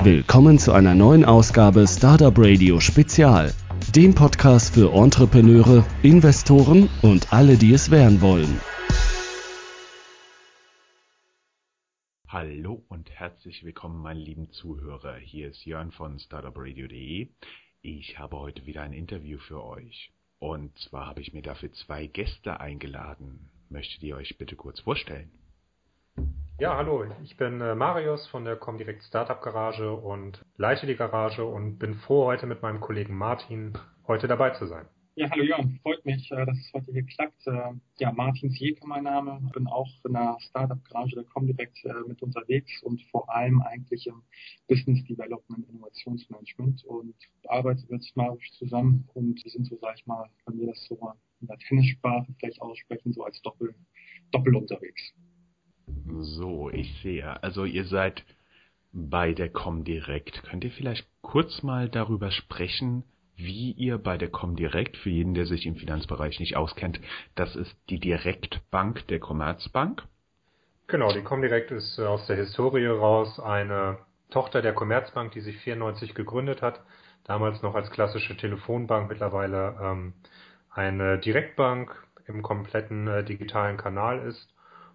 Willkommen zu einer neuen Ausgabe Startup Radio Spezial, dem Podcast für Entrepreneure, Investoren und alle, die es werden wollen. Hallo und herzlich willkommen, meine lieben Zuhörer. Hier ist Jörn von startupradio.de. Ich habe heute wieder ein Interview für euch. Und zwar habe ich mir dafür 2 Gäste eingeladen. Möchtet ihr euch bitte kurz vorstellen? Ja, hallo, ich bin Marius von der Comdirect Startup Garage und leite die Garage und bin froh, heute mit meinem Kollegen Martin heute dabei zu sein. Ja, hallo Jörn, freut mich, dass es heute hier klappt. Martin Siepe mein Name, bin auch in der Startup-Garage der Comdirect mit unterwegs und vor allem eigentlich im Business Development, Innovationsmanagement und arbeite mit Marius zusammen und wir sind so, sag ich mal, wenn wir das so in der Tennissprache vielleicht aussprechen, so als Doppel unterwegs. So, ich sehe. Also ihr seid bei der Comdirect. Könnt ihr vielleicht kurz mal darüber sprechen, wie ihr bei der Comdirect, für jeden, der sich im Finanzbereich nicht auskennt, das ist die Direktbank der Commerzbank? Genau, die Comdirect ist aus der Historie raus eine Tochter der Commerzbank, die sich 1994 gegründet hat, damals noch als klassische Telefonbank, mittlerweile eine Direktbank im kompletten digitalen Kanal ist.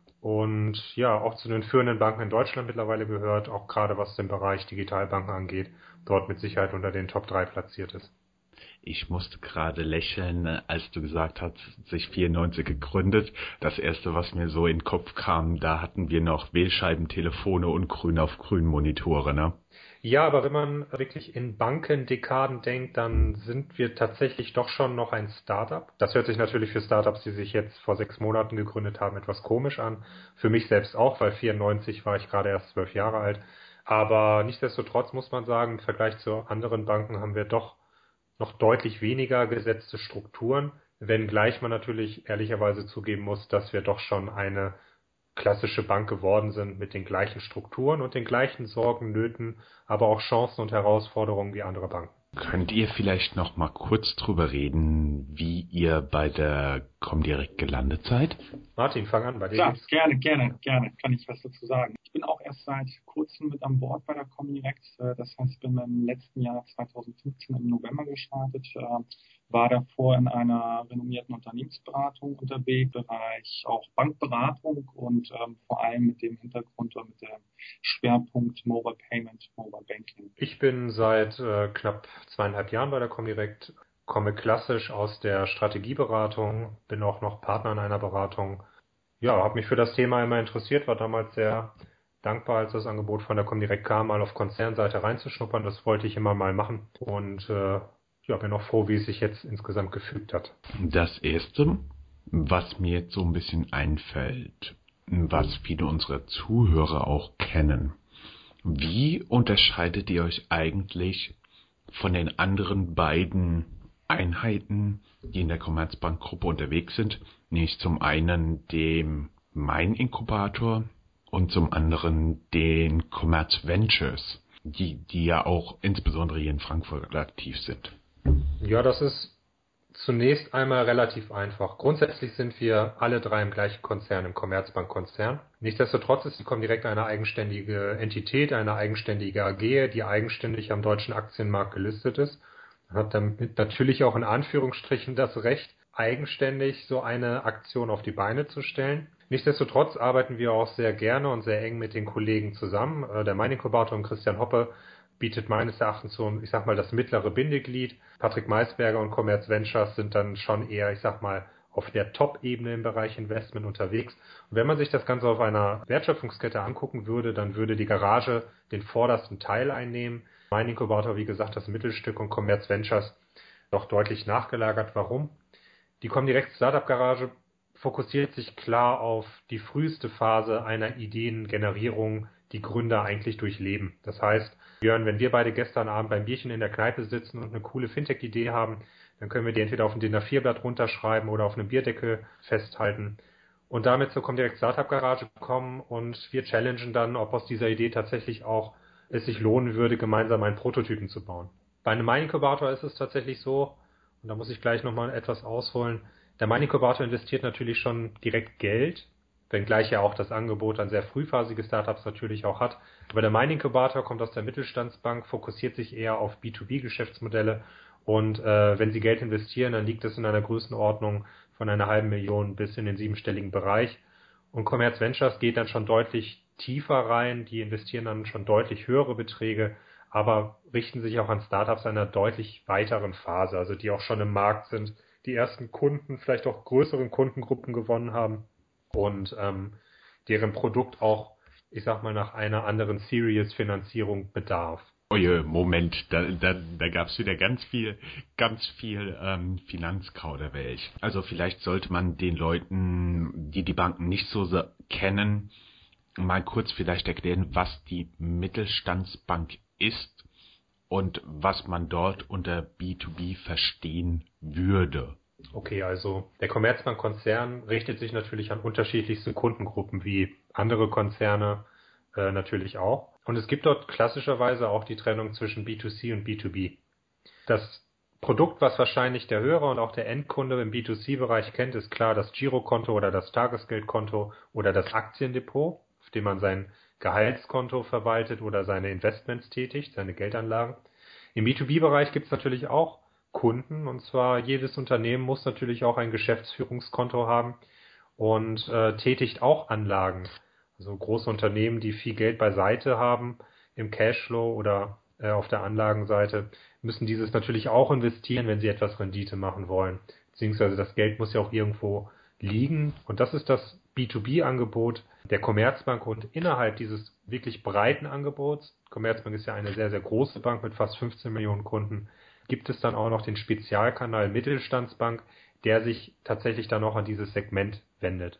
Und ja, auch zu den führenden Banken in Deutschland mittlerweile gehört, auch gerade was den Bereich Digitalbanken angeht, dort mit Sicherheit unter den Top 3 platziert ist. Ich musste gerade lächeln, als du gesagt hast, sich 94 gegründet. Das erste, was mir so in den Kopf kam, da hatten wir noch Wählscheibentelefone und Grün auf Grün Monitore, ne? Ja, aber wenn man wirklich in Bankendekaden denkt, dann sind wir tatsächlich doch schon noch ein Startup. Das hört sich natürlich für Startups, die sich jetzt vor 6 Monaten gegründet haben, etwas komisch an. Für mich selbst auch, weil 94 war ich gerade erst 12 Jahre alt. Aber nichtsdestotrotz muss man sagen, im Vergleich zu anderen Banken haben wir doch noch deutlich weniger gesetzte Strukturen, wenngleich man natürlich ehrlicherweise zugeben muss, dass wir doch schon eine klassische Bank geworden sind mit den gleichen Strukturen und den gleichen Sorgen, Nöten, aber auch Chancen und Herausforderungen wie andere Banken. Könnt ihr vielleicht noch mal kurz drüber reden, wie ihr bei der Comdirect gelandet seid? Martin, fang an, bei dir. Ja, gerne, kann ich was dazu sagen. Ich bin auch erst seit kurzem mit an Bord bei der Comdirect. Das heißt, ich bin im letzten Jahr 2015 im November gestartet, war davor in einer renommierten Unternehmensberatung unterwegs, im Bereich auch Bankberatung und vor allem mit dem Hintergrund oder mit dem Schwerpunkt Mobile Payment, Mobile Banking. Ich bin seit knapp 2,5 Jahren bei der Comdirect, komme klassisch aus der Strategieberatung, bin auch noch Partner in einer Beratung. Ja, habe mich für das Thema immer interessiert, war damals sehr dankbar, als das Angebot von der Comdirect kam, mal auf Konzernseite reinzuschnuppern. Das wollte ich immer mal machen und bin auch froh, wie es sich jetzt insgesamt gefügt hat. Das Erste, was mir jetzt so ein bisschen einfällt, was viele unserer Zuhörer auch kennen: Wie unterscheidet ihr euch eigentlich von den anderen beiden Einheiten, die in der Commerzbank-Gruppe unterwegs sind? Nämlich zum einen dem Mein-Inkubator und zum anderen den Commerz Ventures, die ja auch insbesondere hier in Frankfurt aktiv sind. Ja, das ist zunächst einmal relativ einfach. Grundsätzlich sind wir alle 3 im gleichen Konzern, im Commerzbank-Konzern. Nichtsdestotrotz ist die Comdirect eine eigenständige Entität, eine eigenständige AG, die eigenständig am deutschen Aktienmarkt gelistet ist. Man hat damit natürlich auch in Anführungsstrichen das Recht, eigenständig so eine Aktion auf die Beine zu stellen. Nichtsdestotrotz arbeiten wir auch sehr gerne und sehr eng mit den Kollegen zusammen. Der Mein-Inkubator und Christian Hoppe bietet meines Erachtens so, ich sag mal, das mittlere Bindeglied. Patrick Maisberger und Commerz Ventures sind dann schon eher, ich sag mal, auf der Top-Ebene im Bereich Investment unterwegs. Und wenn man sich das Ganze auf einer Wertschöpfungskette angucken würde, dann würde die Garage den vordersten Teil einnehmen. Mein Inkubator, wie gesagt, das Mittelstück und Commerz Ventures noch deutlich nachgelagert. Warum? Die Comdirect Startup Garage fokussiert sich klar auf die früheste Phase einer Ideengenerierung, die Gründer eigentlich durchleben. Das heißt, Björn, wenn wir beide gestern Abend beim Bierchen in der Kneipe sitzen und eine coole Fintech-Idee haben, dann können wir die entweder auf ein DIN A4-Blatt runterschreiben oder auf einem Bierdeckel festhalten und damit zur Comdirect Startup Garage kommen und wir challengen dann, ob aus dieser Idee tatsächlich auch es sich lohnen würde, gemeinsam einen Prototypen zu bauen. Bei einem Mein-Inkubator ist es tatsächlich so, und da muss ich gleich nochmal etwas ausholen, der Mein-Inkubator investiert natürlich schon direkt Geld, wenngleich ja auch das Angebot an sehr frühphasige Startups natürlich auch hat. Aber der Mining Incubator kommt aus der Mittelstandsbank, fokussiert sich eher auf B2B-Geschäftsmodelle und wenn Sie Geld investieren, dann liegt es in einer Größenordnung von einer halben Million bis in den siebenstelligen Bereich. Und Commerz Ventures geht dann schon deutlich tiefer rein, die investieren dann schon deutlich höhere Beträge, aber richten sich auch an Startups einer deutlich weiteren Phase, also die auch schon im Markt sind, die ersten Kunden, vielleicht auch größeren Kundengruppen gewonnen haben und deren Produkt auch, ich sag mal, nach einer anderen Series-Finanzierung bedarf. Oje, Moment, da gab es wieder ganz viel Finanzkauderwelsch. Also vielleicht sollte man den Leuten, die Banken nicht so kennen, mal kurz vielleicht erklären, was die Mittelstandsbank ist und was man dort unter B2B verstehen würde. Okay, also der Commerzbank-Konzern richtet sich natürlich an unterschiedlichste Kundengruppen wie andere Konzerne natürlich auch. Und es gibt dort klassischerweise auch die Trennung zwischen B2C und B2B. Das Produkt, was wahrscheinlich der Hörer und auch der Endkunde im B2C-Bereich kennt, ist klar das Girokonto oder das Tagesgeldkonto oder das Aktiendepot, auf dem man sein Gehaltskonto verwaltet oder seine Investments tätigt, seine Geldanlagen. Im B2B-Bereich gibt es natürlich auch Kunden, und zwar jedes Unternehmen muss natürlich auch ein Geschäftsführungskonto haben und tätigt auch Anlagen. Also große Unternehmen, die viel Geld beiseite haben im Cashflow oder auf der Anlagenseite, müssen dieses natürlich auch investieren, wenn sie etwas Rendite machen wollen. Beziehungsweise das Geld muss ja auch irgendwo liegen. Und das ist das B2B-Angebot der Commerzbank. Und innerhalb dieses wirklich breiten Angebots, Commerzbank ist ja eine sehr, sehr große Bank mit fast 15 Millionen Kunden, gibt es dann auch noch den Spezialkanal Mittelstandsbank, der sich tatsächlich dann auch an dieses Segment wendet.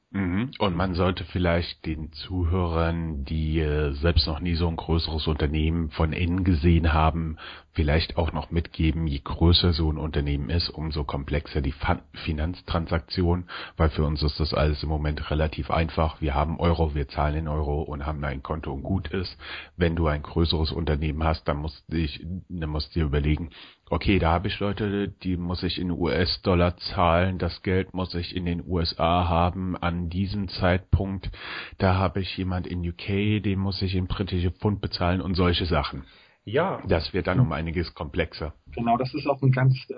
Und man sollte vielleicht den Zuhörern, die selbst noch nie so ein größeres Unternehmen von innen gesehen haben, vielleicht auch noch mitgeben, je größer so ein Unternehmen ist, umso komplexer die Finanztransaktion, weil für uns ist das alles im Moment relativ einfach. Wir haben Euro, wir zahlen in Euro und haben ein Konto und gut ist. Wenn du ein größeres Unternehmen hast, dann musst du dir überlegen, okay, da habe ich Leute, die muss ich in US-Dollar zahlen, das Geld muss ich in den USA haben an diesem Zeitpunkt, da habe ich jemand in UK, den muss ich in britische Pfund bezahlen und solche Sachen. Ja. Das wird dann um einiges komplexer. Genau, das ist auch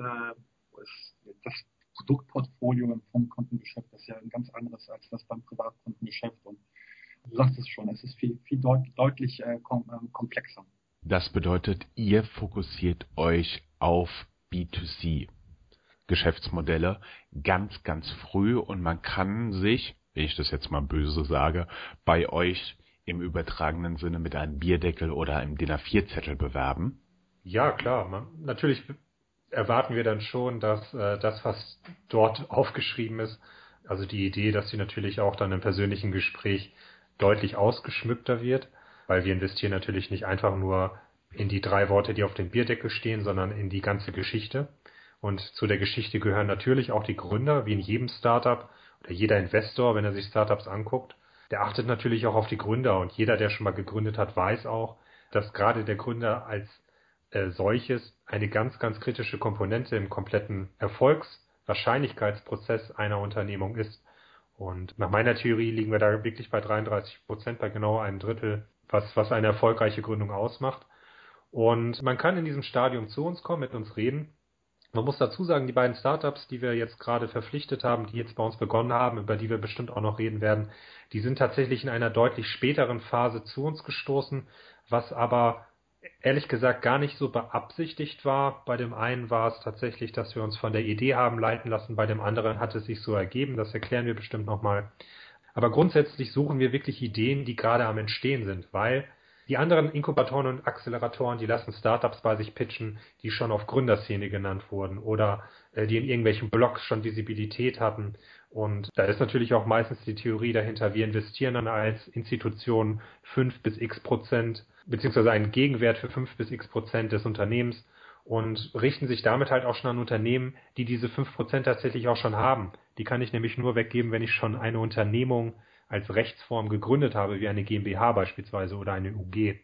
das Produktportfolio im Firmenkontengeschäft ist ja ein ganz anderes als das beim Privatkundengeschäft und du sagst es schon, es ist viel deutlich komplexer. Das bedeutet, ihr fokussiert euch auf B2C-Geschäftsmodelle ganz, ganz früh und man kann sich, wenn ich das jetzt mal böse sage, bei euch im übertragenen Sinne mit einem Bierdeckel oder einem DIN A4-Zettel bewerben. Ja, klar. Natürlich erwarten wir dann schon, dass das, was dort aufgeschrieben ist, also die Idee, dass sie natürlich auch dann im persönlichen Gespräch deutlich ausgeschmückter wird, weil wir investieren natürlich nicht einfach nur in die 3 Worte, die auf dem Bierdeckel stehen, sondern in die ganze Geschichte. Und zu der Geschichte gehören natürlich auch die Gründer, wie in jedem Startup oder jeder Investor, wenn er sich Startups anguckt, der achtet natürlich auch auf die Gründer. Und jeder, der schon mal gegründet hat, weiß auch, dass gerade der Gründer als solches eine ganz, ganz kritische Komponente im kompletten Erfolgswahrscheinlichkeitsprozess einer Unternehmung ist. Und nach meiner Theorie liegen wir da wirklich bei 33%, bei genau einem Drittel, was eine erfolgreiche Gründung ausmacht. Und man kann in diesem Stadium zu uns kommen, mit uns reden. Man muss dazu sagen, die beiden Startups, die wir jetzt gerade verpflichtet haben, die jetzt bei uns begonnen haben, über die wir bestimmt auch noch reden werden, die sind tatsächlich in einer deutlich späteren Phase zu uns gestoßen, was aber ehrlich gesagt gar nicht so beabsichtigt war. Bei dem einen war es tatsächlich, dass wir uns von der Idee haben leiten lassen, bei dem anderen hat es sich so ergeben, das erklären wir bestimmt nochmal. Aber grundsätzlich suchen wir wirklich Ideen, die gerade am Entstehen sind, weil die anderen Inkubatoren und Acceleratoren, die lassen Startups bei sich pitchen, die schon auf Gründerszene genannt wurden oder die in irgendwelchen Blogs schon Visibilität hatten. Und da ist natürlich auch meistens die Theorie dahinter, wir investieren dann als Institution 5 bis x%, beziehungsweise einen Gegenwert für 5 bis x% des Unternehmens und richten sich damit halt auch schon an Unternehmen, die diese 5% tatsächlich auch schon haben. Die kann ich nämlich nur weggeben, wenn ich schon eine Unternehmung als Rechtsform gegründet habe, wie eine GmbH beispielsweise oder eine UG.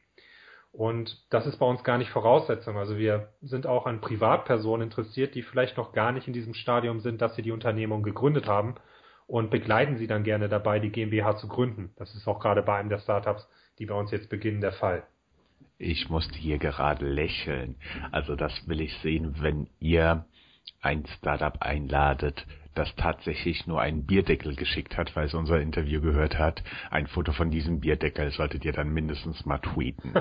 Und das ist bei uns gar nicht Voraussetzung. Also wir sind auch an Privatpersonen interessiert, die vielleicht noch gar nicht in diesem Stadium sind, dass sie die Unternehmung gegründet haben und begleiten sie dann gerne dabei, die GmbH zu gründen. Das ist auch gerade bei einem der Startups, die bei uns jetzt beginnen, der Fall. Ich musste hier gerade lächeln. Also das will ich sehen, wenn ihr ein Startup einladet, das tatsächlich nur einen Bierdeckel geschickt hat, weil es unser Interview gehört hat. Ein Foto von diesem Bierdeckel solltet ihr dann mindestens mal tweeten.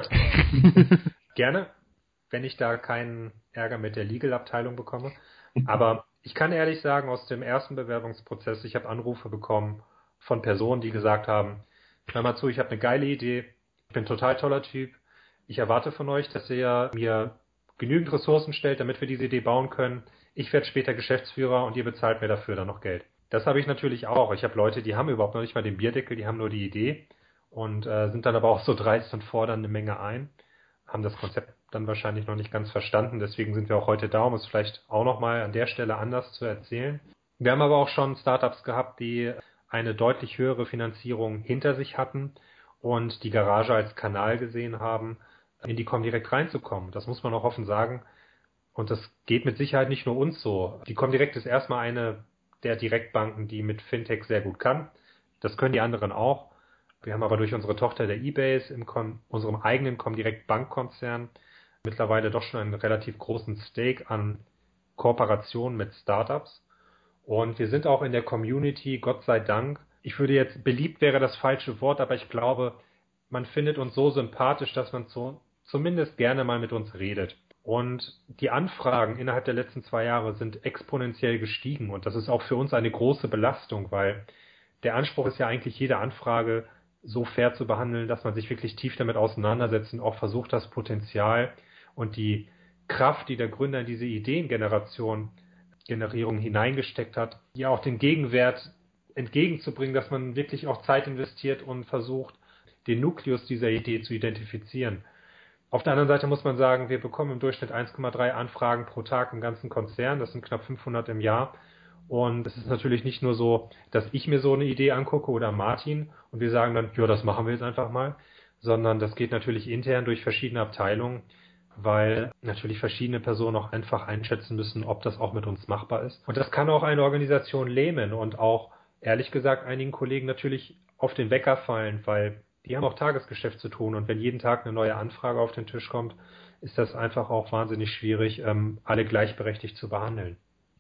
Gerne, wenn ich da keinen Ärger mit der Legal-Abteilung bekomme. Aber ich kann ehrlich sagen, aus dem ersten Bewerbungsprozess, ich habe Anrufe bekommen von Personen, die gesagt haben, hör mal zu, ich habe eine geile Idee, ich bin ein total toller Typ, ich erwarte von euch, dass ihr mir genügend Ressourcen stellt, damit wir diese Idee bauen können. Ich werde später Geschäftsführer und ihr bezahlt mir dafür dann noch Geld. Das habe ich natürlich auch. Ich habe Leute, die haben überhaupt noch nicht mal den Bierdeckel, die haben nur die Idee und sind dann aber auch so dreist und fordern eine Menge ein, haben das Konzept dann wahrscheinlich noch nicht ganz verstanden. Deswegen sind wir auch heute da, um es vielleicht auch nochmal an der Stelle anders zu erzählen. Wir haben aber auch schon Startups gehabt, die eine deutlich höhere Finanzierung hinter sich hatten und die Garage als Kanal gesehen haben, in die Comdirect reinzukommen. Das muss man auch offen sagen. Und das geht mit Sicherheit nicht nur uns so. Die Comdirect ist erstmal eine der Direktbanken, die mit Fintech sehr gut kann. Das können die anderen auch. Wir haben aber durch unsere Tochter der eBase in unserem eigenen Comdirect Bankkonzern mittlerweile doch schon einen relativ großen Stake an Kooperationen mit Startups. Und wir sind auch in der Community, Gott sei Dank. Ich würde jetzt, beliebt wäre das falsche Wort, aber ich glaube, man findet uns so sympathisch, dass man zumindest gerne mal mit uns redet. Und die Anfragen innerhalb der letzten 2 Jahre sind exponentiell gestiegen. Und das ist auch für uns eine große Belastung, weil der Anspruch ist ja eigentlich, jede Anfrage so fair zu behandeln, dass man sich wirklich tief damit auseinandersetzt und auch versucht, das Potenzial und die Kraft, die der Gründer in diese Ideengenerierung hineingesteckt hat, ja auch den Gegenwert entgegenzubringen, dass man wirklich auch Zeit investiert und versucht, den Nukleus dieser Idee zu identifizieren. Auf der anderen Seite muss man sagen, wir bekommen im Durchschnitt 1,3 Anfragen pro Tag im ganzen Konzern. Das sind knapp 500 im Jahr. Und es ist natürlich nicht nur so, dass ich mir so eine Idee angucke oder Martin und wir sagen dann, ja, das machen wir jetzt einfach mal, sondern das geht natürlich intern durch verschiedene Abteilungen, weil natürlich verschiedene Personen auch einfach einschätzen müssen, ob das auch mit uns machbar ist. Und das kann auch eine Organisation lähmen und auch, ehrlich gesagt, einigen Kollegen natürlich auf den Wecker fallen, weil die haben auch Tagesgeschäft zu tun und wenn jeden Tag eine neue Anfrage auf den Tisch kommt, ist das einfach auch wahnsinnig schwierig, alle gleichberechtigt zu behandeln.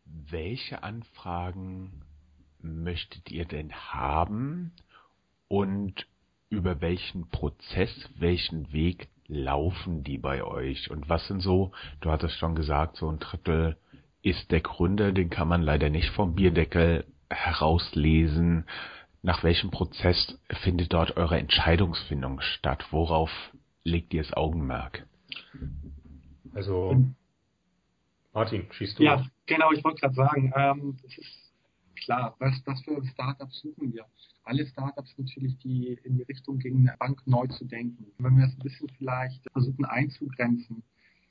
Welche Anfragen möchtet ihr denn haben und über welchen Prozess, welchen Weg laufen die bei euch? Und was sind so, du hattest schon gesagt, so 1/3 ist der Gründer, den kann man leider nicht vom Bierdeckel herauslesen. Nach welchem Prozess findet dort eure Entscheidungsfindung statt? Worauf legt ihr das Augenmerk? Also, Martin, schießt du? Ja, genau, ich wollte gerade sagen, es ist klar, was für Startups suchen wir? Alle Startups natürlich, die in die Richtung gehen, eine Bank neu zu denken. Wenn wir das ein bisschen vielleicht versuchen einzugrenzen,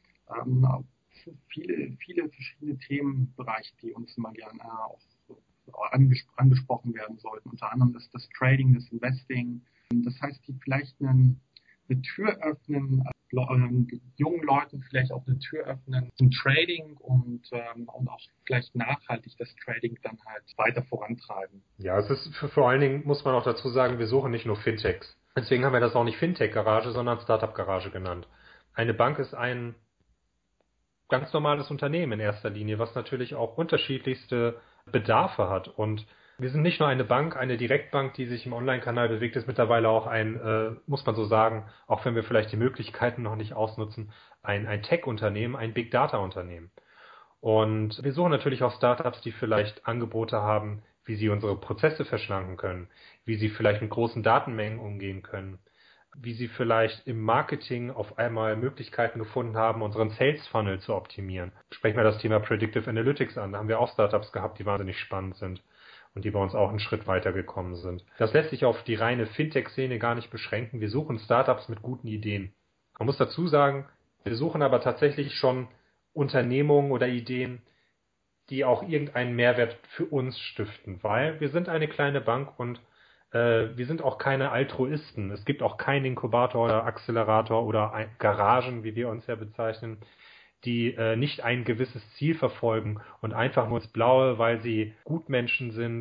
viele verschiedene Themenbereiche, die uns immer gerne auch angesprochen werden sollten. Unter anderem das Trading, das Investing. Das heißt, die vielleicht eine Tür öffnen, jungen Leuten vielleicht auch eine Tür öffnen zum Trading und auch vielleicht nachhaltig das Trading dann halt weiter vorantreiben. Ja, es ist vor allen Dingen, muss man auch dazu sagen, wir suchen nicht nur Fintechs. Deswegen haben wir das auch nicht Fintech-Garage, sondern Startup-Garage genannt. Eine Bank ist ein ganz normales Unternehmen in erster Linie, was natürlich auch unterschiedlichste Bedarfe hat. Und wir sind nicht nur eine Bank, eine Direktbank, die sich im Online-Kanal bewegt, ist mittlerweile auch ein, muss man so sagen, auch wenn wir vielleicht die Möglichkeiten noch nicht ausnutzen, ein Tech-Unternehmen, ein Big-Data-Unternehmen. Und wir suchen natürlich auch Startups, die vielleicht Angebote haben, wie sie unsere Prozesse verschlanken können, wie sie vielleicht mit großen Datenmengen umgehen können, wie sie vielleicht im Marketing auf einmal Möglichkeiten gefunden haben, unseren Sales Funnel zu optimieren. Sprechen wir das Thema Predictive Analytics an. Da haben wir auch Startups gehabt, die wahnsinnig spannend sind und die bei uns auch einen Schritt weitergekommen sind. Das lässt sich auf die reine Fintech-Szene gar nicht beschränken. Wir suchen Startups mit guten Ideen. Man muss dazu sagen, wir suchen aber tatsächlich schon Unternehmungen oder Ideen, die auch irgendeinen Mehrwert für uns stiften, weil wir sind eine kleine Bank und wir sind auch keine Altruisten. Es gibt auch keinen Inkubator oder Accelerator oder Garagen, wie wir uns ja bezeichnen, die nicht ein gewisses Ziel verfolgen und einfach nur ins Blaue, weil sie Gutmenschen sind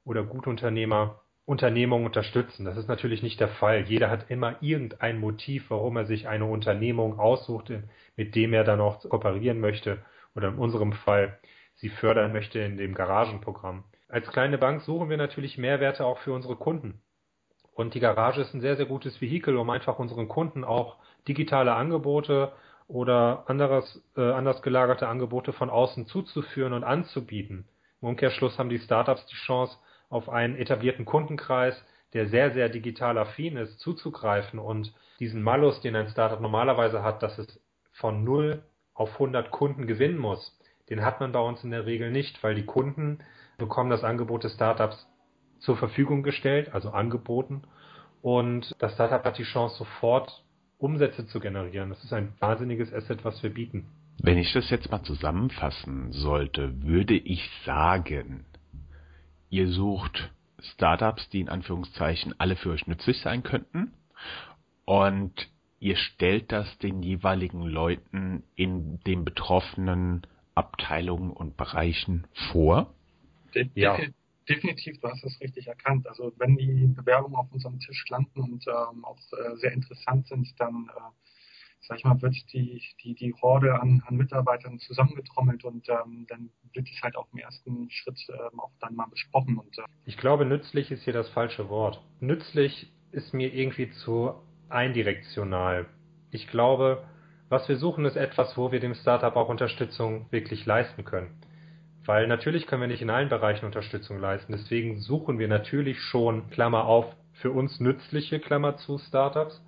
oder Gutunternehmer Unternehmungen unterstützen. Das ist natürlich nicht der Fall. Jeder hat immer irgendein Motiv, warum er sich eine Unternehmung aussucht, mit dem er dann auch kooperieren möchte oder in unserem Fall sie fördern möchte in dem Garagenprogramm. Als kleine Bank suchen wir natürlich Mehrwerte auch für unsere Kunden. Und die Garage ist ein sehr, sehr gutes Vehikel, um einfach unseren Kunden auch digitale Angebote oder anders gelagerte Angebote von außen zuzuführen und anzubieten. Im Umkehrschluss haben die Startups die Chance, auf einen etablierten Kundenkreis, der sehr, sehr digital affin ist, zuzugreifen und diesen Malus, den ein Startup normalerweise hat, dass es von 0 auf 100 Kunden gewinnen muss, den hat man bei uns in der Regel nicht, weil die Kunden bekommen das Angebot des Startups zur Verfügung gestellt, also angeboten, und das Startup hat die Chance, sofort Umsätze zu generieren. Das ist ein wahnsinniges Asset, was wir bieten. Wenn ich das jetzt mal zusammenfassen sollte, würde ich sagen, ihr sucht Startups, die in Anführungszeichen alle für euch nützlich sein könnten, und ihr stellt das den jeweiligen Leuten in den betroffenen Abteilungen und Bereichen vor. Ja. Definitiv, du hast es richtig erkannt. Also wenn die Bewerbungen auf unserem Tisch landen und auch sehr interessant sind, dann sag ich mal, wird die Horde an Mitarbeitern zusammengetrommelt und dann wird es halt auch im ersten Schritt auch dann mal besprochen. Und ich glaube, nützlich ist hier das falsche Wort. Nützlich ist mir irgendwie zu eindirektional. Ich glaube, was wir suchen, ist etwas, wo wir dem Startup auch Unterstützung wirklich leisten können. Weil natürlich können wir nicht in allen Bereichen Unterstützung leisten. Deswegen suchen wir natürlich schon, Klammer auf, für uns nützliche, Klammer zu, Startups.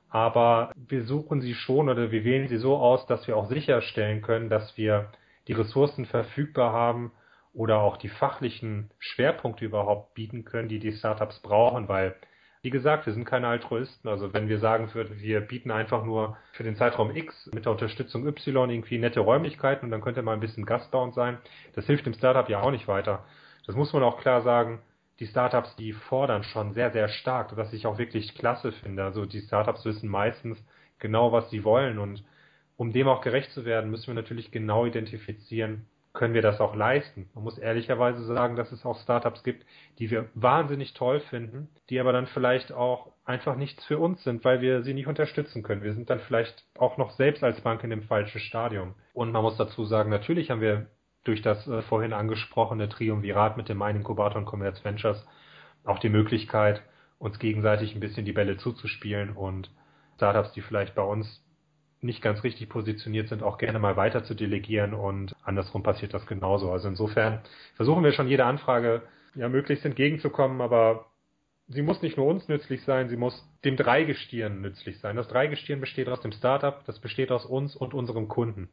Aber wir suchen sie schon oder wir wählen sie so aus, dass wir auch sicherstellen können, dass wir die Ressourcen verfügbar haben oder auch die fachlichen Schwerpunkte überhaupt bieten können, die die Startups brauchen, weil, wie gesagt, wir sind keine Altruisten. Also wenn wir sagen würden, wir bieten einfach nur für den Zeitraum X mit der Unterstützung Y irgendwie nette Räumlichkeiten und dann könnte mal ein bisschen Gast bei uns sein, das hilft dem Startup ja auch nicht weiter. Das muss man auch klar sagen. Die Startups, die fordern schon sehr, sehr stark, was ich auch wirklich klasse finde. Also die Startups wissen meistens genau, was sie wollen, und um dem auch gerecht zu werden, müssen wir natürlich genau identifizieren, können wir das auch leisten. Man muss ehrlicherweise sagen, dass es auch Startups gibt, die wir wahnsinnig toll finden, die aber dann vielleicht auch einfach nichts für uns sind, weil wir sie nicht unterstützen können. Wir sind dann vielleicht auch noch selbst als Bank in dem falschen Stadium. Und man muss dazu sagen, natürlich haben wir durch das vorhin angesprochene Triumvirat mit dem Main-Inkubator und Commerz Ventures auch die Möglichkeit, uns gegenseitig ein bisschen die Bälle zuzuspielen und Startups, die vielleicht bei uns nicht ganz richtig positioniert sind, auch gerne mal weiter zu delegieren, und andersrum passiert das genauso. Also insofern versuchen wir schon jede Anfrage ja möglichst entgegenzukommen, aber sie muss nicht nur uns nützlich sein, sie muss dem Dreigestirn nützlich sein. Das Dreigestirn besteht aus dem Startup, das besteht aus uns und unserem Kunden.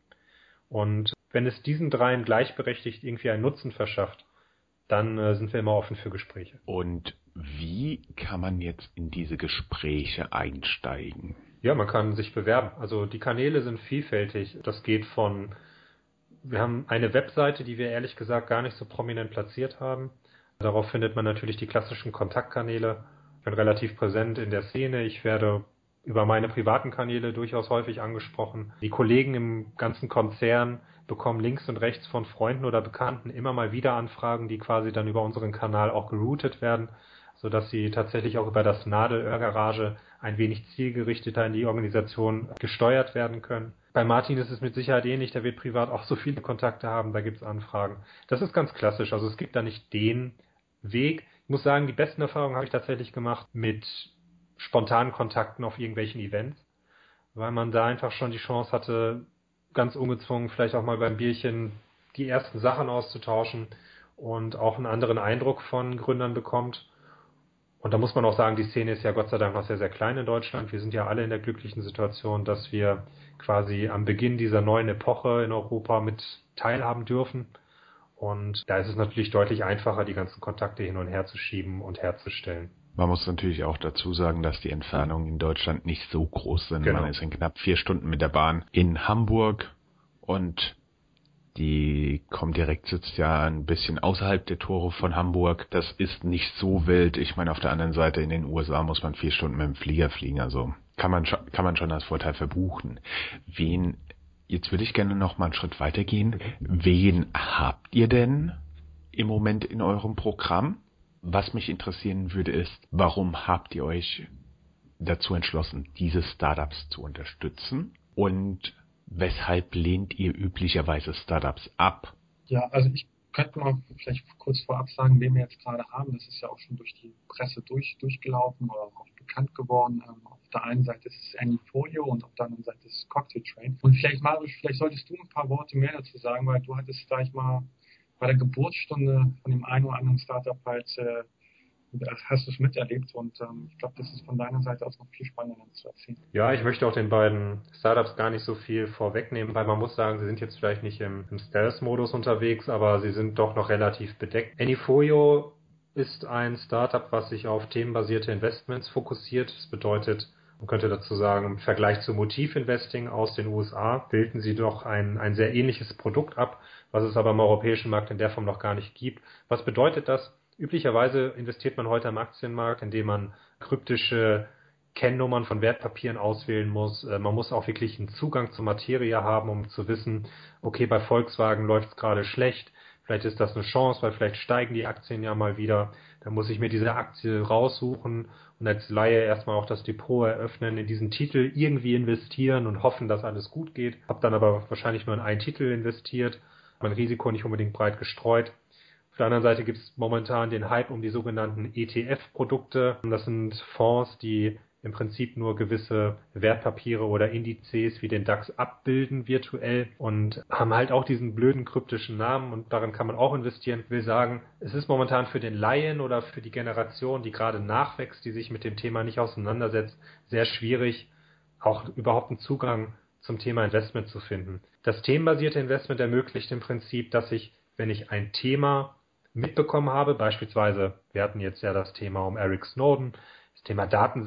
Und wenn es diesen dreien gleichberechtigt irgendwie einen Nutzen verschafft, dann sind wir immer offen für Gespräche. Und wie kann man jetzt in diese Gespräche einsteigen? Ja, man kann sich bewerben. Also die Kanäle sind vielfältig. Das geht von, wir haben eine Webseite, die wir ehrlich gesagt gar nicht so prominent platziert haben. Darauf findet man natürlich die klassischen Kontaktkanäle. Ich bin relativ präsent in der Szene. Ich werde über meine privaten Kanäle durchaus häufig angesprochen. Die Kollegen im ganzen Konzern bekommen links und rechts von Freunden oder Bekannten immer mal wieder Anfragen, die quasi dann über unseren Kanal auch geroutet werden, sodass sie tatsächlich auch über das Nadelöhr-Garage ein wenig zielgerichteter in die Organisation gesteuert werden können. Bei Martin ist es mit Sicherheit ähnlich, der wird privat auch so viele Kontakte haben, da gibt es Anfragen. Das ist ganz klassisch, also es gibt da nicht den Weg. Ich muss sagen, die besten Erfahrungen habe ich tatsächlich gemacht mit spontanen Kontakten auf irgendwelchen Events, weil man da einfach schon die Chance hatte, ganz ungezwungen vielleicht auch mal beim Bierchen die ersten Sachen auszutauschen und auch einen anderen Eindruck von Gründern bekommt. Und da muss man auch sagen, die Szene ist ja Gott sei Dank noch sehr, sehr klein in Deutschland. Wir sind ja alle in der glücklichen Situation, dass wir quasi am Beginn dieser neuen Epoche in Europa mit teilhaben dürfen. Und da ist es natürlich deutlich einfacher, die ganzen Kontakte hin und her zu schieben und herzustellen. Man muss natürlich auch dazu sagen, dass die Entfernungen in Deutschland nicht so groß sind. Genau. Man ist in knapp 4 Stunden mit der Bahn in Hamburg und die Comdirect sitzt ja ein bisschen außerhalb der Tore von Hamburg. Das ist nicht so wild. Ich meine, auf der anderen Seite in den USA muss man 4 Stunden mit dem Flieger fliegen. Also kann man schon als Vorteil verbuchen. Jetzt würde ich gerne noch mal einen Schritt weitergehen. Wen habt ihr denn im Moment in eurem Programm? Was mich interessieren würde, ist, warum habt ihr euch dazu entschlossen, diese Startups zu unterstützen? Und weshalb lehnt ihr üblicherweise Startups ab? Ja, also ich könnte mal vielleicht kurz vorab sagen, wen wir jetzt gerade haben. Das ist ja auch schon durch die Presse durchgelaufen oder auch bekannt geworden. Auf der einen Seite ist es Anyfolio und auf der anderen Seite ist es Cocktail Trade. Und vielleicht, Marius, vielleicht solltest du ein paar Worte mehr dazu sagen, weil du hattest, sag ich mal, bei der Geburtsstunde von dem einen oder anderen Startup halt, hast du es miterlebt und ich glaube, das ist von deiner Seite aus noch viel spannender zu erzählen. Ja, ich möchte auch den beiden Startups gar nicht so viel vorwegnehmen, weil man muss sagen, sie sind jetzt vielleicht nicht im Stealth-Modus unterwegs, aber sie sind doch noch relativ bedeckt. Anyfolio ist ein Startup, was sich auf themenbasierte Investments fokussiert. Das bedeutet, man könnte dazu sagen, im Vergleich zu Motivinvesting aus den USA bilden sie doch ein sehr ähnliches Produkt ab, was es aber im europäischen Markt in der Form noch gar nicht gibt. Was bedeutet das? Üblicherweise investiert man heute am Aktienmarkt, indem man kryptische Kennnummern von Wertpapieren auswählen muss. Man muss auch wirklich einen Zugang zur Materie haben, um zu wissen, okay, bei Volkswagen läuft es gerade schlecht, vielleicht ist das eine Chance, weil vielleicht steigen die Aktien ja mal wieder. Dann muss ich mir diese Aktie raussuchen und als Laie erstmal auch das Depot eröffnen, in diesen Titel irgendwie investieren und hoffen, dass alles gut geht. Hab dann aber wahrscheinlich nur in einen Titel investiert, mein Risiko nicht unbedingt breit gestreut. Auf der anderen Seite gibt es momentan den Hype um die sogenannten ETF-Produkte. Das sind Fonds, die im Prinzip nur gewisse Wertpapiere oder Indizes wie den DAX abbilden virtuell und haben halt auch diesen blöden kryptischen Namen und darin kann man auch investieren. Ich will sagen, es ist momentan für den Laien oder für die Generation, die gerade nachwächst, die sich mit dem Thema nicht auseinandersetzt, sehr schwierig, auch überhaupt einen Zugang zum Thema Investment zu finden. Das themenbasierte Investment ermöglicht im Prinzip, dass ich, wenn ich ein Thema mitbekommen habe, beispielsweise, wir hatten jetzt ja das Thema um Eric Snowden, das Thema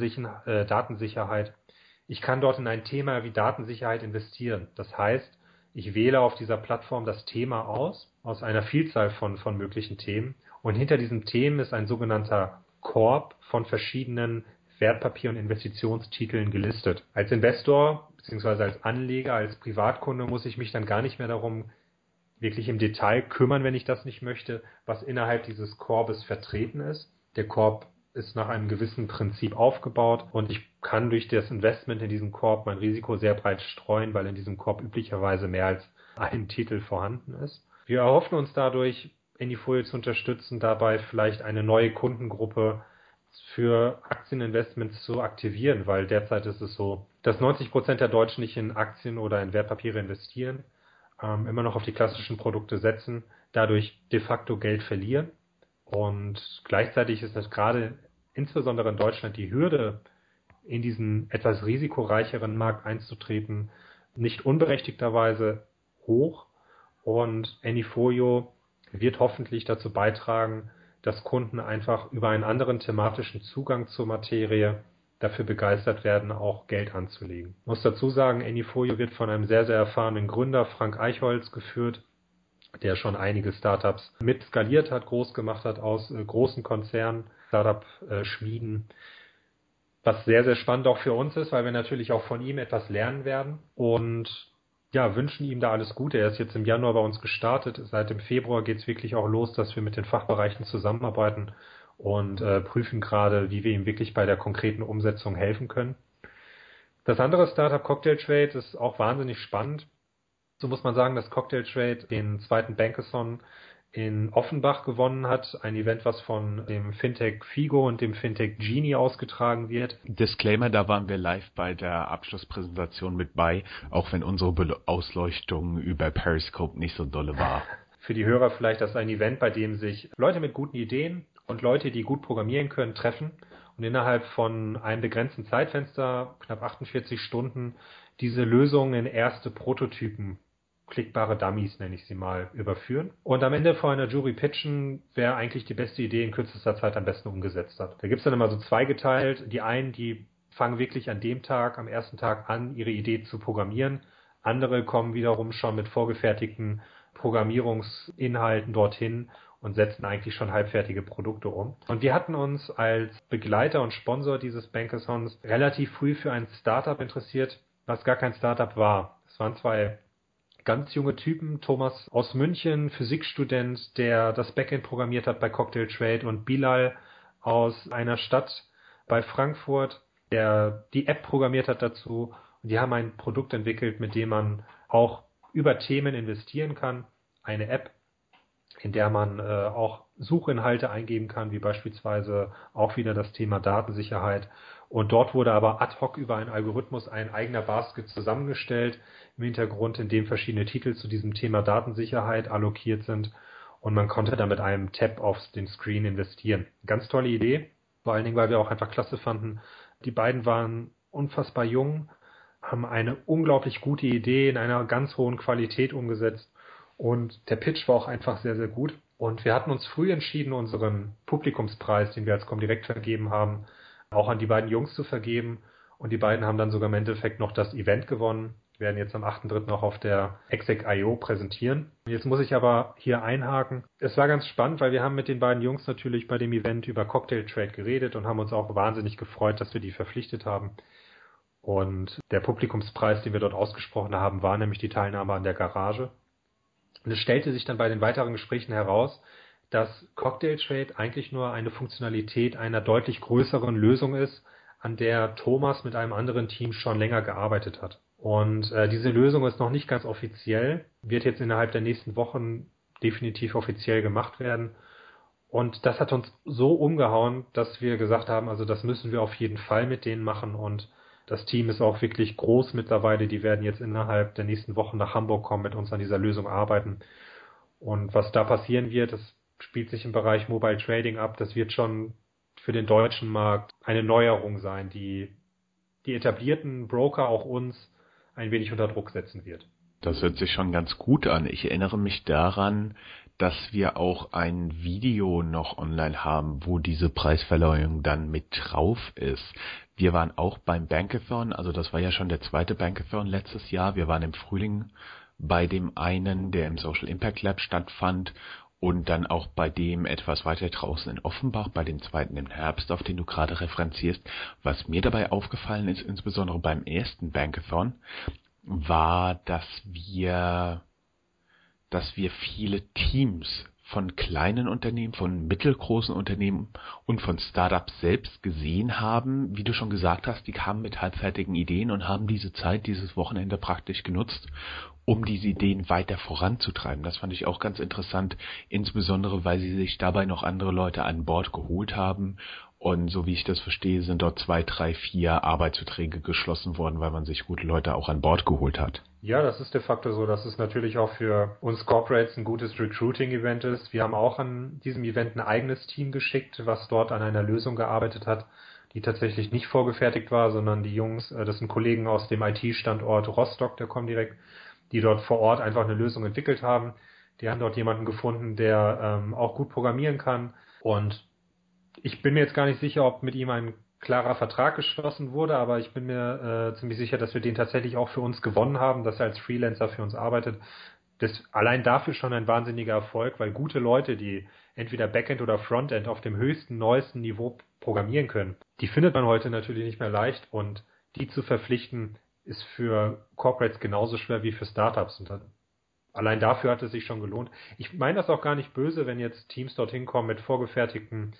Datensicherheit. Ich kann dort in ein Thema wie Datensicherheit investieren. Das heißt, ich wähle auf dieser Plattform das Thema aus einer Vielzahl von möglichen Themen. Und hinter diesen Themen ist ein sogenannter Korb von verschiedenen Wertpapier- und Investitionstiteln gelistet. Als Investor bzw. als Anleger, als Privatkunde muss ich mich dann gar nicht mehr darum wirklich im Detail kümmern, wenn ich das nicht möchte, was innerhalb dieses Korbes vertreten ist. Der Korb ist nach einem gewissen Prinzip aufgebaut und ich kann durch das Investment in diesen Korb mein Risiko sehr breit streuen, weil in diesem Korb üblicherweise mehr als ein Titel vorhanden ist. Wir erhoffen uns dadurch, Anyfolio zu unterstützen, dabei vielleicht eine neue Kundengruppe für Aktieninvestments zu aktivieren, weil derzeit ist es so, dass 90% der Deutschen nicht in Aktien oder in Wertpapiere investieren, immer noch auf die klassischen Produkte setzen, dadurch de facto Geld verlieren. Und gleichzeitig ist das gerade insbesondere in Deutschland die Hürde, in diesen etwas risikoreicheren Markt einzutreten, nicht unberechtigterweise hoch. Und Anyfolio wird hoffentlich dazu beitragen, dass Kunden einfach über einen anderen thematischen Zugang zur Materie dafür begeistert werden, auch Geld anzulegen. Ich muss dazu sagen, Anyfolio wird von einem sehr, sehr erfahrenen Gründer, Frank Eichholz, geführt, der schon einige Startups mit skaliert hat, groß gemacht hat aus großen Konzernen, Startup-Schmieden. Was sehr, sehr spannend auch für uns ist, weil wir natürlich auch von ihm etwas lernen werden und ja, wünschen ihm da alles Gute. Er ist jetzt im Januar bei uns gestartet. Seit dem Februar geht es wirklich auch los, dass wir mit den Fachbereichen zusammenarbeiten und prüfen gerade, wie wir ihm wirklich bei der konkreten Umsetzung helfen können. Das andere Startup Cocktail Trade ist auch wahnsinnig spannend. So muss man sagen, dass Cocktail Trade den zweiten Bankathon in Offenbach gewonnen hat. Ein Event, was von dem Fintech Figo und dem Fintech Genie ausgetragen wird. Disclaimer, da waren wir live bei der Abschlusspräsentation mit bei, auch wenn unsere Ausleuchtung über Periscope nicht so dolle war. Für die Hörer vielleicht, das ist ein Event, bei dem sich Leute mit guten Ideen und Leute, die gut programmieren können, treffen und innerhalb von einem begrenzten Zeitfenster, knapp 48 Stunden, diese Lösungen in erste Prototypen, klickbare Dummies nenne ich sie mal, überführen. Und am Ende vor einer Jury pitchen, wer eigentlich die beste Idee in kürzester Zeit am besten umgesetzt hat. Da gibt es dann immer so zweigeteilt. Die einen, die fangen wirklich an dem Tag, am ersten Tag an, ihre Idee zu programmieren. Andere kommen wiederum schon mit vorgefertigten Programmierungsinhalten dorthin und setzen eigentlich schon halbfertige Produkte um. Und wir hatten uns als Begleiter und Sponsor dieses Bankathons relativ früh für ein Startup interessiert, was gar kein Startup war. Es waren zwei ganz junge Typen. Thomas aus München, Physikstudent, der das Backend programmiert hat bei Cocktail Trade, und Bilal aus einer Stadt bei Frankfurt, der die App programmiert hat dazu. Und die haben ein Produkt entwickelt, mit dem man auch über Themen investieren kann. Eine App, in der man auch Suchinhalte eingeben kann, wie beispielsweise auch wieder das Thema Datensicherheit. Und dort wurde aber ad hoc über einen Algorithmus ein eigener Basket zusammengestellt im Hintergrund, in dem verschiedene Titel zu diesem Thema Datensicherheit allokiert sind. Und man konnte da mit einem Tab auf den Screen investieren. Ganz tolle Idee, vor allen Dingen, weil wir auch einfach klasse fanden. Die beiden waren unfassbar jung, haben eine unglaublich gute Idee in einer ganz hohen Qualität umgesetzt. Und der Pitch war auch einfach sehr, sehr gut. Und wir hatten uns früh entschieden, unseren Publikumspreis, den wir als Comdirect vergeben haben, auch an die beiden Jungs zu vergeben. Und die beiden haben dann sogar im Endeffekt noch das Event gewonnen. Wir werden jetzt am 8.3. noch auf der Exec.io präsentieren. Jetzt muss ich aber hier einhaken. Es war ganz spannend, weil wir haben mit den beiden Jungs natürlich bei dem Event über Cocktail Trade geredet und haben uns auch wahnsinnig gefreut, dass wir die verpflichtet haben. Und der Publikumspreis, den wir dort ausgesprochen haben, war nämlich die Teilnahme an der Garage. Und es stellte sich dann bei den weiteren Gesprächen heraus, dass Cocktail Trade eigentlich nur eine Funktionalität einer deutlich größeren Lösung ist, an der Thomas mit einem anderen Team schon länger gearbeitet hat. Und diese Lösung ist noch nicht ganz offiziell, wird jetzt innerhalb der nächsten Wochen definitiv offiziell gemacht werden. Und das hat uns so umgehauen, dass wir gesagt haben, also das müssen wir auf jeden Fall mit denen machen. Und das Team ist auch wirklich groß mittlerweile. Die werden jetzt innerhalb der nächsten Wochen nach Hamburg kommen, mit uns an dieser Lösung arbeiten. Und was da passieren wird, das spielt sich im Bereich Mobile Trading ab. Das wird schon für den deutschen Markt eine Neuerung sein, die die etablierten Broker, auch uns, ein wenig unter Druck setzen wird. Das hört sich schon ganz gut an. Ich erinnere mich daran, dass wir auch ein Video noch online haben, wo diese Preisverleihung dann mit drauf ist. Wir waren auch beim Bankathon, also das war ja schon der zweite Bankathon letztes Jahr. Wir waren im Frühling bei dem einen, der im Social Impact Lab stattfand, und dann auch bei dem etwas weiter draußen in Offenbach, bei dem zweiten im Herbst, auf den du gerade referenzierst. Was mir dabei aufgefallen ist, insbesondere beim ersten Bankathon, war, dass wir viele Teams von kleinen Unternehmen, von mittelgroßen Unternehmen und von Startups selbst gesehen haben. Wie du schon gesagt hast, die kamen mit halbfertigen Ideen und haben diese Zeit, dieses Wochenende praktisch genutzt, um diese Ideen weiter voranzutreiben. Das fand ich auch ganz interessant, insbesondere weil sie sich dabei noch andere Leute an Bord geholt haben. Und so wie ich das verstehe, sind dort 2, 3, 4 Arbeitsverträge geschlossen worden, weil man sich gute Leute auch an Bord geholt hat. Ja, das ist de facto so, dass es natürlich auch für uns Corporates ein gutes Recruiting-Event ist. Wir haben auch an diesem Event ein eigenes Team geschickt, was dort an einer Lösung gearbeitet hat, die tatsächlich nicht vorgefertigt war, sondern die Jungs, das sind Kollegen aus dem IT-Standort Rostock, der Comdirect, die dort vor Ort einfach eine Lösung entwickelt haben. Die haben dort jemanden gefunden, der auch gut programmieren kann. Und ich bin mir jetzt gar nicht sicher, ob mit ihm ein klarer Vertrag geschlossen wurde, aber ich bin mir ziemlich sicher, dass wir den tatsächlich auch für uns gewonnen haben, dass er als Freelancer für uns arbeitet. Das allein dafür schon ein wahnsinniger Erfolg, weil gute Leute, die entweder Backend oder Frontend auf dem höchsten, neuesten Niveau programmieren können, die findet man heute natürlich nicht mehr leicht, und die zu verpflichten ist für Corporates genauso schwer wie für Startups. Und allein dafür hat es sich schon gelohnt. Ich meine das auch gar nicht böse, wenn jetzt Teams dorthin kommen mit vorgefertigten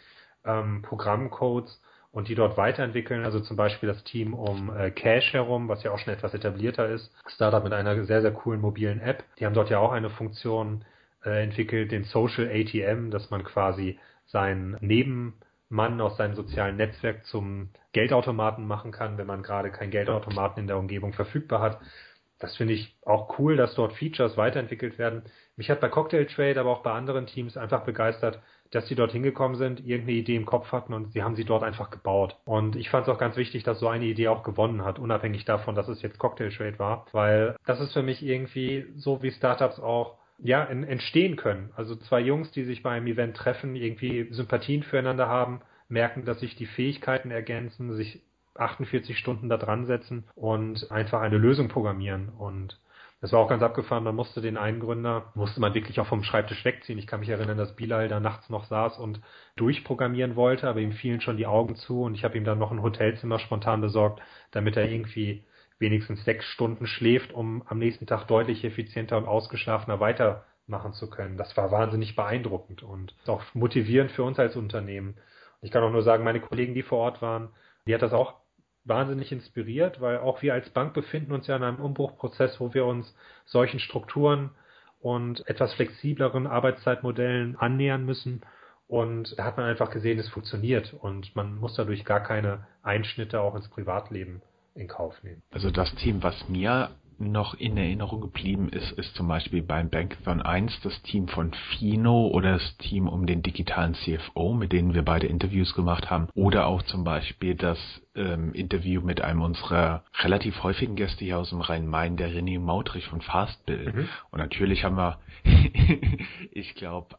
Programmcodes und die dort weiterentwickeln, also zum Beispiel das Team um Cash herum, was ja auch schon etwas etablierter ist, Startup mit einer sehr, sehr coolen mobilen App. Die haben dort ja auch eine Funktion entwickelt, den Social ATM, dass man quasi seinen Nebenmann aus seinem sozialen Netzwerk zum Geldautomaten machen kann, wenn man gerade keinen Geldautomaten in der Umgebung verfügbar hat. Das finde ich auch cool, dass dort Features weiterentwickelt werden. Mich hat bei Cocktail Trade, aber auch bei anderen Teams einfach begeistert, dass sie dort hingekommen sind, irgendeine Idee im Kopf hatten und sie haben sie dort einfach gebaut. Und ich fand es auch ganz wichtig, dass so eine Idee auch gewonnen hat, unabhängig davon, dass es jetzt Cocktail Trade war, weil das ist für mich irgendwie so, wie Startups auch entstehen können. Also zwei Jungs, die sich bei einem Event treffen, irgendwie Sympathien füreinander haben, merken, dass sich die Fähigkeiten ergänzen, sich 48 Stunden da dran setzen und einfach eine Lösung programmieren. Und das war auch ganz abgefahren. Man musste den einen Gründer, musste man wirklich auch vom Schreibtisch wegziehen. Ich kann mich erinnern, dass Bilal da nachts noch saß und durchprogrammieren wollte, aber ihm fielen schon die Augen zu und ich habe ihm dann noch ein Hotelzimmer spontan besorgt, damit er irgendwie wenigstens 6 Stunden schläft, um am nächsten Tag deutlich effizienter und ausgeschlafener weitermachen zu können. Das war wahnsinnig beeindruckend und auch motivierend für uns als Unternehmen. Ich kann auch nur sagen, meine Kollegen, die vor Ort waren, die hat das auch wahnsinnig inspiriert, weil auch wir als Bank befinden uns ja in einem Umbruchprozess, wo wir uns solchen Strukturen und etwas flexibleren Arbeitszeitmodellen annähern müssen. Und da hat man einfach gesehen, es funktioniert und man muss dadurch gar keine Einschnitte auch ins Privatleben in Kauf nehmen. Also das Team, was mir noch in Erinnerung geblieben ist zum Beispiel beim Bankathon 1 das Team von Fino oder das Team um den digitalen CFO, mit denen wir beide Interviews gemacht haben, oder auch zum Beispiel das Interview mit einem unserer relativ häufigen Gäste hier aus dem Rhein-Main, der René Mautrich von Fastbill. Und natürlich haben wir, ich glaube,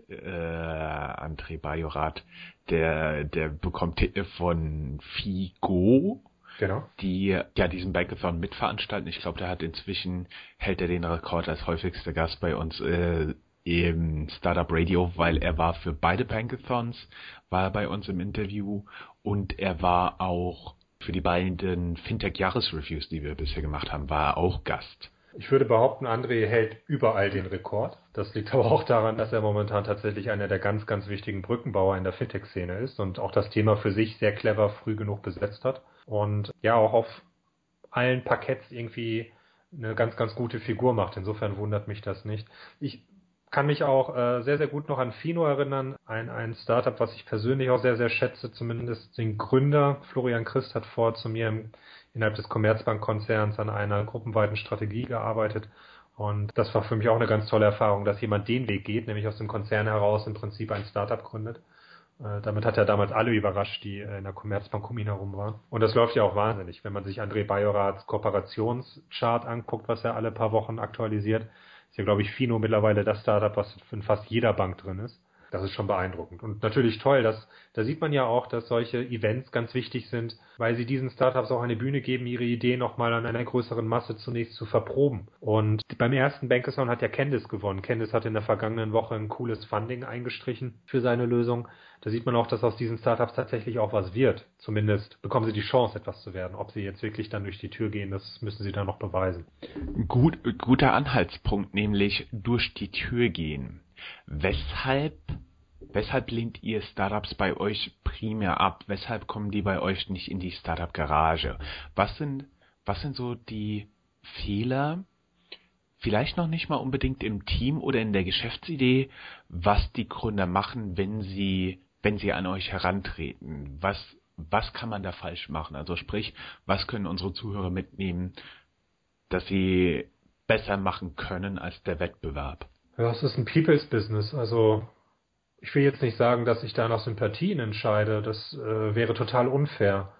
André Bajorat, der bekommt von Figo, Genau. die ja diesen Bankathon mitveranstalten. Ich glaube, hält er den Rekord als häufigster Gast bei uns im Startup Radio, weil er war für beide Bankathons, war er bei uns im Interview und er war auch für die beiden Fintech-Jahresreviews, die wir bisher gemacht haben, war er auch Gast. Ich würde behaupten, André hält überall den Rekord. Das liegt aber auch daran, dass er momentan tatsächlich einer der ganz, ganz wichtigen Brückenbauer in der Fintech-Szene ist und auch das Thema für sich sehr clever früh genug besetzt hat. Und ja, auch auf allen Parketts irgendwie eine ganz, ganz gute Figur macht. Insofern wundert mich das nicht. Ich kann mich auch sehr, sehr gut noch an Fino erinnern. Ein Startup, was ich persönlich auch sehr, sehr schätze, zumindest den Gründer. Florian Christ hat vor zu mir innerhalb des Commerzbank-Konzerns an einer gruppenweiten Strategie gearbeitet. Und das war für mich auch eine ganz tolle Erfahrung, dass jemand den Weg geht, nämlich aus dem Konzern heraus im Prinzip ein Startup gründet. Damit hat er damals alle überrascht, die in der Commerzbank um ihn herum waren. Und das läuft ja auch wahnsinnig. Wenn man sich André Bajorats Kooperationschart anguckt, was er alle paar Wochen aktualisiert, ist ja, glaube ich, Fino mittlerweile das Startup, was in fast jeder Bank drin ist. Das ist schon beeindruckend. Und natürlich toll, da sieht man ja auch, dass solche Events ganz wichtig sind, weil sie diesen Startups auch eine Bühne geben, ihre Idee nochmal an einer größeren Masse zunächst zu verproben. Und beim ersten Bankathon hat ja Candice gewonnen. Candice hat in der vergangenen Woche ein cooles Funding eingestrichen für seine Lösung. Da sieht man auch, dass aus diesen Startups tatsächlich auch was wird. Zumindest bekommen sie die Chance, etwas zu werden. Ob sie jetzt wirklich dann durch die Tür gehen, das müssen sie dann noch beweisen. Guter Anhaltspunkt, nämlich durch die Tür gehen. Weshalb lehnt ihr Startups bei euch primär ab? Weshalb kommen die bei euch nicht in die Startup-Garage? Was sind so die Fehler, vielleicht noch nicht mal unbedingt im Team oder in der Geschäftsidee, was die Gründer machen, wenn sie an euch herantreten? Was kann man da falsch machen? Also sprich, was können unsere Zuhörer mitnehmen, dass sie besser machen können als der Wettbewerb? Ja, es ist ein People's Business. Also ich will jetzt nicht sagen, dass ich da nach Sympathien entscheide. Das wäre total unfair.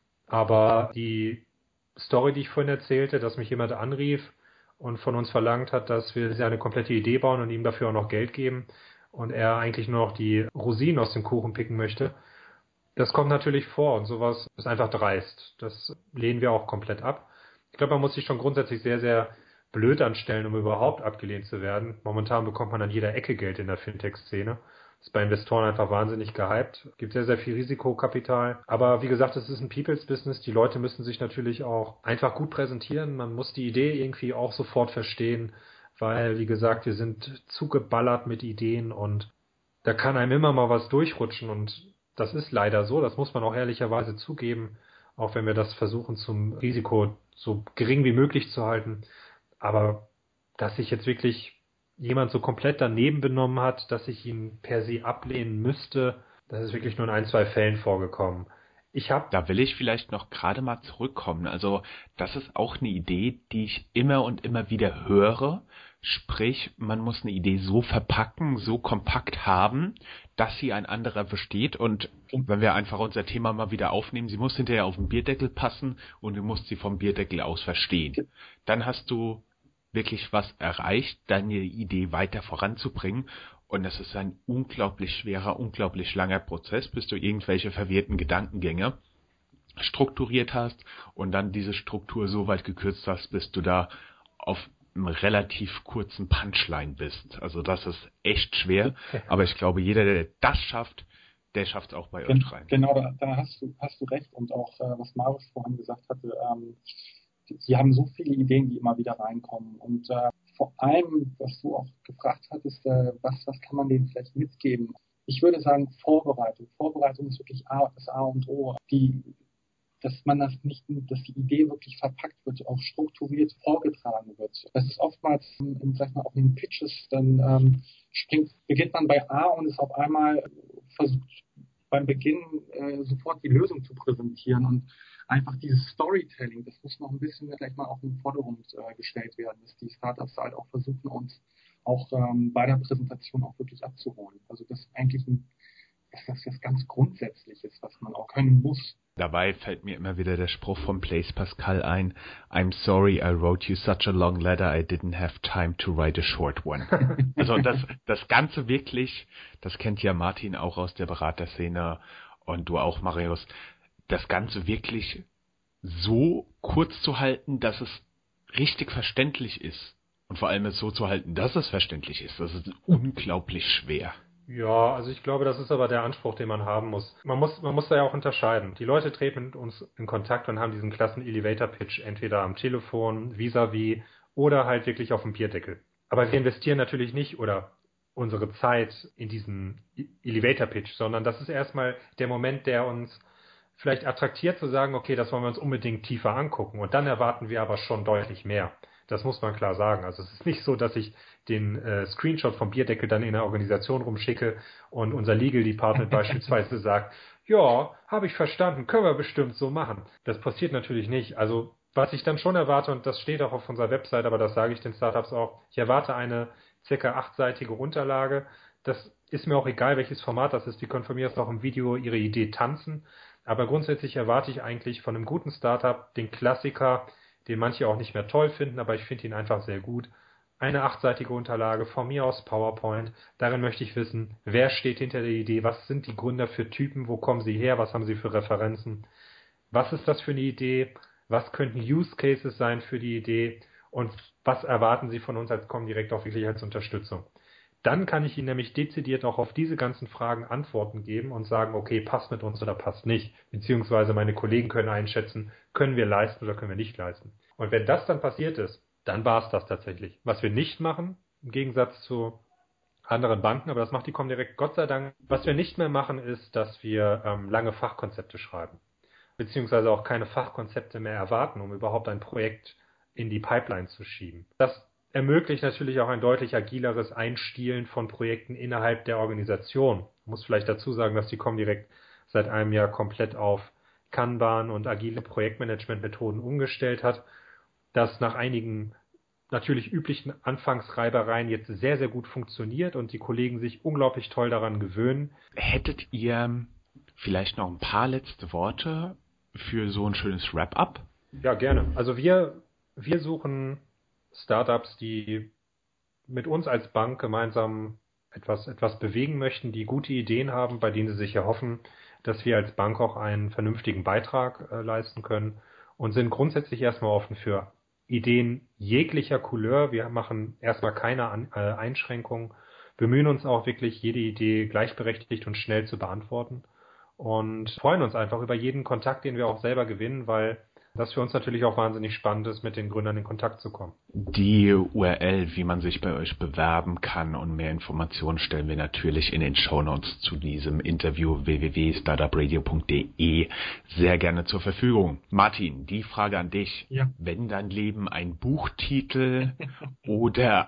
Aber die Story, die ich vorhin erzählte, dass mich jemand anrief und von uns verlangt hat, dass wir eine komplette Idee bauen und ihm dafür auch noch Geld geben und er eigentlich nur noch die Rosinen aus dem Kuchen picken möchte, das kommt natürlich vor und sowas ist einfach dreist. Das lehnen wir auch komplett ab. Ich glaube, man muss sich schon grundsätzlich sehr, sehr blöd anstellen, um überhaupt abgelehnt zu werden. Momentan bekommt man an jeder Ecke Geld in der Fintech-Szene. Ist bei Investoren einfach wahnsinnig gehypt. Gibt sehr, sehr viel Risikokapital. Aber wie gesagt, es ist ein People's Business. Die Leute müssen sich natürlich auch einfach gut präsentieren. Man muss die Idee irgendwie auch sofort verstehen, weil, wie gesagt, wir sind zugeballert mit Ideen und da kann einem immer mal was durchrutschen und das ist leider so. Das muss man auch ehrlicherweise zugeben, auch wenn wir das versuchen, zum Risiko so gering wie möglich zu halten. Aber dass sich jetzt wirklich jemand so komplett daneben benommen hat, dass ich ihn per se ablehnen müsste, das ist wirklich nur in 1, 2 Fällen vorgekommen. Da will ich vielleicht noch gerade mal zurückkommen. Also das ist auch eine Idee, die ich immer und immer wieder höre. Sprich, man muss eine Idee so verpacken, so kompakt haben, dass sie ein anderer versteht. Und wenn wir einfach unser Thema mal wieder aufnehmen, sie muss hinterher auf den Bierdeckel passen und du musst sie vom Bierdeckel aus verstehen. Dann hast du wirklich was erreicht, deine Idee weiter voranzubringen. Und es ist ein unglaublich schwerer, unglaublich langer Prozess, bis du irgendwelche verwirrten Gedankengänge strukturiert hast und dann diese Struktur so weit gekürzt hast, bis du da auf einem relativ kurzen Punchline bist. Also das ist echt schwer, aber ich glaube, jeder, der das schafft, der schafft es auch bei euch rein. Genau, da hast du recht. Und auch, was Marius vorhin gesagt hatte, sie haben so viele Ideen, die immer wieder reinkommen. Und vor allem, was du auch gefragt hattest, was kann man denen vielleicht mitgeben? Ich würde sagen, Vorbereitung. Vorbereitung ist wirklich das A und O. Dass die Idee wirklich verpackt wird, auch strukturiert vorgetragen wird. Das ist oftmals, sag ich mal, auch in den Pitches, dann beginnt man bei A und ist auf einmal versucht beim Beginn sofort die Lösung zu präsentieren und einfach dieses Storytelling, das muss noch ein bisschen vielleicht mal auch in den Vordergrund gestellt werden, dass die Startups halt auch versuchen, uns auch bei der Präsentation auch wirklich abzuholen. Also das ist eigentlich das ganz Grundsätzliches, was man auch können muss. Dabei fällt mir immer wieder der Spruch von Blaise Pascal ein: I'm sorry I wrote you such a long letter, I didn't have time to write a short one. Also das Ganze wirklich, das kennt ja Martin auch aus der Beraterszene und du auch, Marius, das Ganze wirklich so kurz zu halten, dass es richtig verständlich ist. Und vor allem es so zu halten, dass es verständlich ist. Das ist unglaublich schwer. Ja, also ich glaube, das ist aber der Anspruch, den man haben muss. Man muss da ja auch unterscheiden. Die Leute treten mit uns in Kontakt und haben diesen klassen Elevator-Pitch entweder am Telefon, vis-à-vis oder halt wirklich auf dem Bierdeckel. Aber wir investieren natürlich nicht oder unsere Zeit in diesen Elevator-Pitch, sondern das ist erstmal der Moment, der uns vielleicht attraktiert zu sagen, okay, das wollen wir uns unbedingt tiefer angucken. Und dann erwarten wir aber schon deutlich mehr. Das muss man klar sagen. Also es ist nicht so, dass ich den Screenshot vom Bierdeckel dann in der Organisation rumschicke und unser Legal Department beispielsweise sagt, ja, habe ich verstanden, können wir bestimmt so machen. Das passiert natürlich nicht. Also was ich dann schon erwarte, und das steht auch auf unserer Website, aber das sage ich den Startups auch, ich erwarte eine circa 8-seitige Unterlage. Das ist mir auch egal, welches Format das ist. Die können von mir aus auch im Video ihre Idee tanzen. Aber grundsätzlich erwarte ich eigentlich von einem guten Startup den Klassiker, den manche auch nicht mehr toll finden, aber ich finde ihn einfach sehr gut. Eine 8-seitige Unterlage, von mir aus PowerPoint. Darin möchte ich wissen, wer steht hinter der Idee, was sind die Gründer für Typen, wo kommen sie her, was haben sie für Referenzen, was ist das für eine Idee, was könnten Use Cases sein für die Idee und was erwarten sie von uns als Comdirect auch wirklich als Unterstützung. Dann kann ich Ihnen nämlich dezidiert auch auf diese ganzen Fragen Antworten geben und sagen, okay, passt mit uns oder passt nicht. Beziehungsweise meine Kollegen können einschätzen, können wir leisten oder können wir nicht leisten. Und wenn das dann passiert ist, dann war es das tatsächlich. Was wir nicht machen, im Gegensatz zu anderen Banken, aber das macht die Comdirect Gott sei Dank, was wir nicht mehr machen, ist, dass wir lange Fachkonzepte schreiben. Beziehungsweise auch keine Fachkonzepte mehr erwarten, um überhaupt ein Projekt in die Pipeline zu schieben. Das ermöglicht natürlich auch ein deutlich agileres Einstielen von Projekten innerhalb der Organisation. Ich muss vielleicht dazu sagen, dass die Comdirect seit einem Jahr komplett auf Kanban und agile Projektmanagementmethoden umgestellt hat, das nach einigen natürlich üblichen Anfangsreibereien jetzt sehr, sehr gut funktioniert und die Kollegen sich unglaublich toll daran gewöhnen. Hättet ihr vielleicht noch ein paar letzte Worte für so ein schönes Wrap-up? Ja, gerne. Also wir suchen Startups, die mit uns als Bank gemeinsam etwas bewegen möchten, die gute Ideen haben, bei denen sie sich erhoffen, dass wir als Bank auch einen vernünftigen Beitrag leisten können und sind grundsätzlich erstmal offen für Ideen jeglicher Couleur. Wir machen erstmal keine Einschränkungen, bemühen uns auch wirklich, jede Idee gleichberechtigt und schnell zu beantworten und freuen uns einfach über jeden Kontakt, den wir auch selber gewinnen, weil das für uns natürlich auch wahnsinnig spannend ist, mit den Gründern in Kontakt zu kommen. Die URL, wie man sich bei euch bewerben kann und mehr Informationen stellen wir natürlich in den Shownotes zu diesem Interview www.startupradio.de sehr gerne zur Verfügung. Martin, die Frage an dich. Ja. Wenn dein Leben ein Buchtitel oder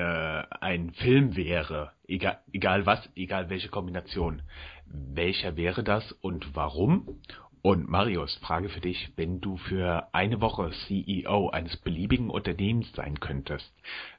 ein Film wäre, egal was, egal welche Kombination, welcher wäre das und warum? Und Marius, Frage für dich, wenn du für eine Woche CEO eines beliebigen Unternehmens sein könntest,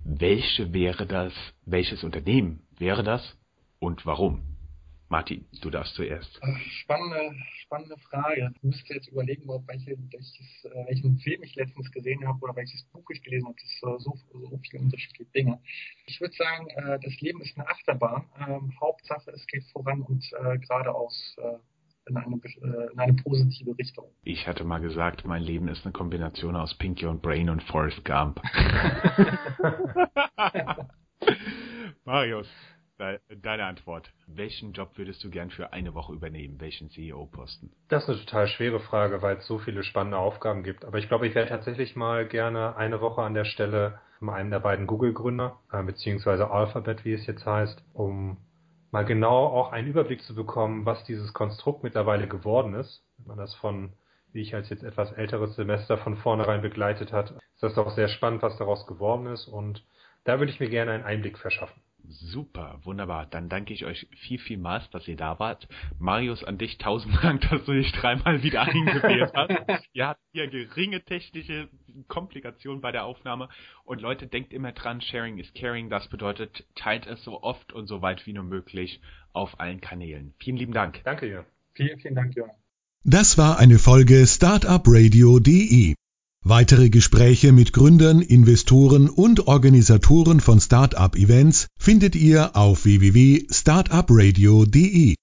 welches Unternehmen wäre das und warum? Martin, du darfst zuerst. Spannende Frage. Ich müsste jetzt überlegen, welchen Film ich letztens gesehen habe oder welches Buch ich gelesen habe. Das ist so viele unterschiedliche Dinge. Ich würde sagen, das Leben ist eine Achterbahn. Hauptsache, es geht voran und geradeaus in eine positive Richtung. Ich hatte mal gesagt, mein Leben ist eine Kombination aus Pinky und Brain und Forrest Gump. Marius, deine Antwort. Welchen Job würdest du gern für eine Woche übernehmen? Welchen CEO-Posten? Das ist eine total schwere Frage, weil es so viele spannende Aufgaben gibt. Aber ich glaube, ich wäre tatsächlich mal gerne eine Woche an der Stelle von einem der beiden Google-Gründer, beziehungsweise Alphabet, wie es jetzt heißt, um mal genau auch einen Überblick zu bekommen, was dieses Konstrukt mittlerweile geworden ist. Wenn man das wie ich als jetzt etwas älteres Semester von vornherein begleitet hat, ist das doch sehr spannend, was daraus geworden ist. Und da würde ich mir gerne einen Einblick verschaffen. Super, wunderbar. Dann danke ich euch vielmals, dass ihr da wart. Marius, an dich 1000 Dank, dass du dich 3-mal wieder eingewählt hast. Ihr habt hier geringe technische Komplikationen bei der Aufnahme. Und Leute, denkt immer dran, Sharing is Caring. Das bedeutet, teilt es so oft und so weit wie nur möglich auf allen Kanälen. Vielen lieben Dank. Danke, Jörn. Vielen Dank, Jörn. Das war eine Folge Startupradio.de. Weitere Gespräche mit Gründern, Investoren und Organisatoren von Startup-Events findet ihr auf www.startupradio.de.